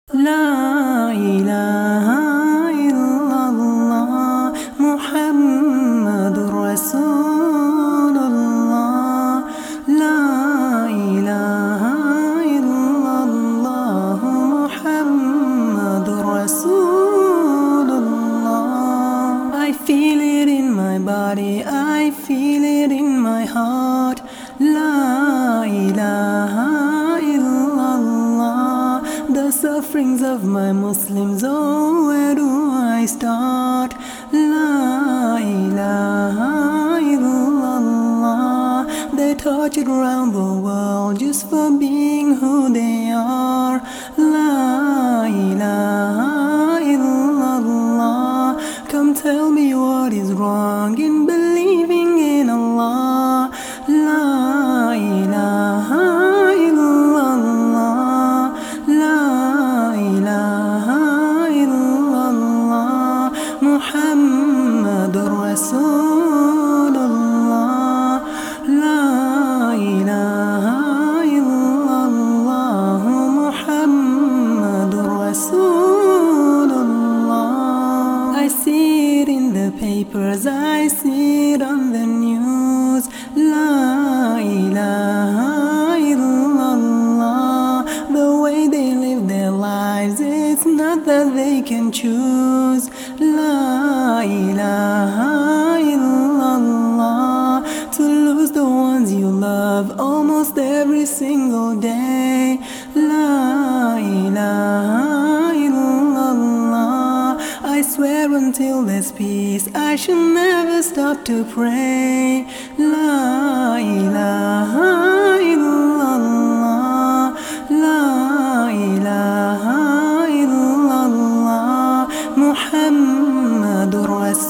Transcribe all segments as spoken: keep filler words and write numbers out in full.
La ilaha illallah Muhammadur Rasulullah. La ilaha illallah Muhammadur Rasulullah. I feel it in my body, I feel it in my heart. La ilaha illallah. The sufferings of my Muslims, oh, where do I start? La ilaha illallah. They're tortured around the world just for being who they are. La ilaha illallah. Come tell me what is wrong in believing in Allah. La ilaha illallah. La ilaha illallah Muhammadur Rasulullah. La ilaha illallah Muhammadur Rasulullah. I see it in the papers, I see it on the news. La ilaha illallah. The way they live their lives, it's not that they can choose. La ilaha illallah. To lose the ones you love almost every single day. La ilaha illallah. I swear until there's peace I shall never stop to pray. La ilaha illallah. La ilaha illallah Muhammadur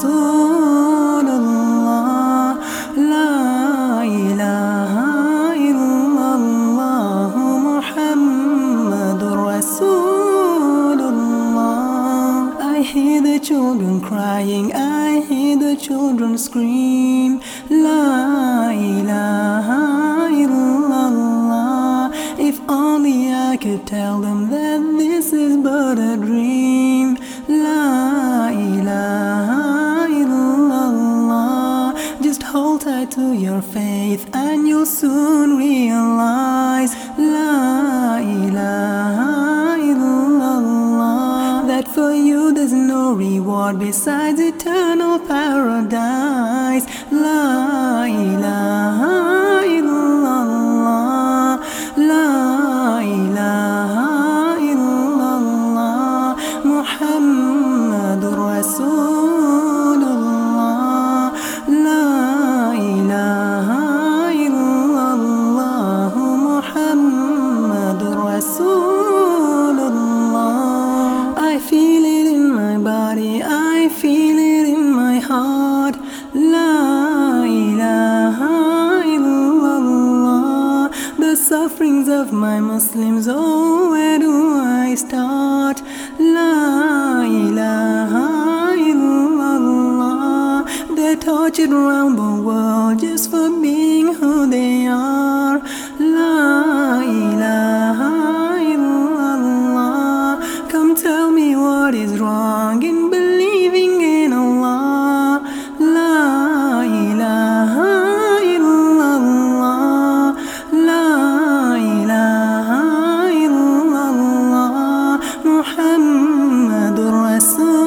Rasulullah. La ilaha illallah Muhammadur Rasulullah. I hear the children crying, I hear the children scream. La ilaha illallah. If only I could tell them that this is but a dream. La ilaha illallah. Just hold tight to your faith and you'll soon realize. La ilaha illallah. That for you there's no reward besides eternal paradise. La ilaha illallah. La ilaha illallah Muhammadur Rasulullah. La ilaha illallah Muhammadur Rasulullah. I feel it in my body, I feel it in my heart. La ilaha illallah. The sufferings of my Muslims, oh, where do I start? La ilaha illallah. They're tortured around the world just for being who they are. La ilaha illallah. Come tell me what is wrong in believing in Allah. La ilaha illallah. La ilaha illallah Muhammadur Rasul.